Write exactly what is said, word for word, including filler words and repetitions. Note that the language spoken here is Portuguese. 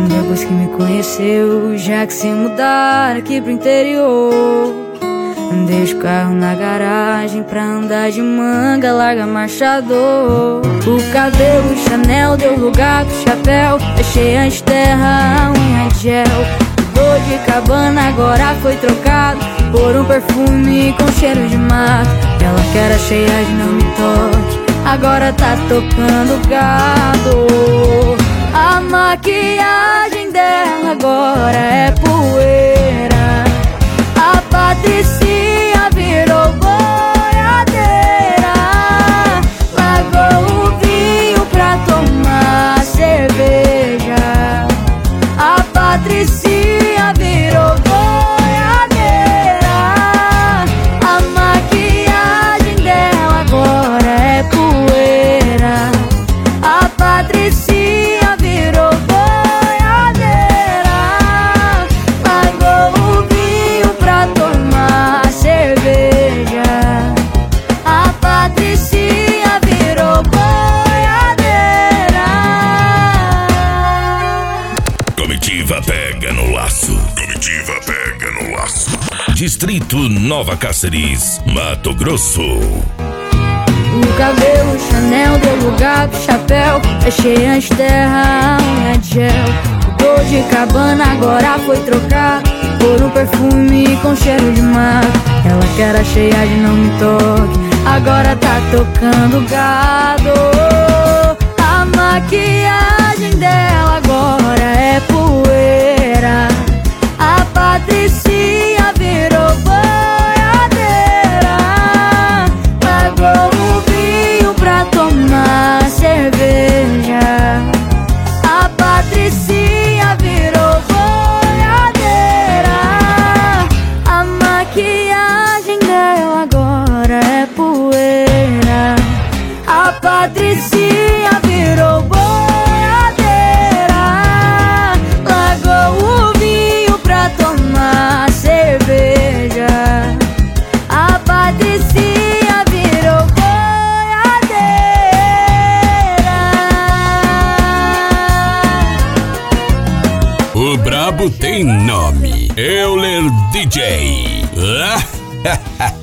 Depois que me conheceu, já que se mudar aqui pro interior, deixa o carro na garagem pra andar de manga, larga marchador. O cabelo Chanel deu lugar pro chapéu, deixei antes terra, a unha de gel. O de cabana agora foi trocado por um perfume com cheiro de mato. Ela que era cheia de não me toque, agora tá tocando gado. A maquiagem dela agora é poeira. A Patricinha virou boiadeira. Largou o vinho pra tomar cerveja. A Patricinha virou boiadeira. A maquiagem dela agora é poeira. A Patricinha virou boiadeira. Largou o vinho pra tomar cerveja. A Patricinha virou boiadeira. Comitiva pega no laço. Comitiva pega no laço. Distrito Nova Cáceres, Mato Grosso. O cabelo Chanel deu lugar pro chapéu, deixei antes terra, a unha de gel. O de cabana agora foi trocado por um perfume com cheiro de mato. Ela que era cheia de não me toque, agora tá tocando gado. A maquiagem dela agora é poeira. A Patricinha virou boiadeira. Largou o vinho pra tomar cerveja. A Patricinha virou boiadeira. A maquiagem dela agora é poeira. A Patricinha virou boiadeira. Largou o vinho pra tomar cerveja. A Patricinha virou boiadeira. O brabo tem nome, Euler D J.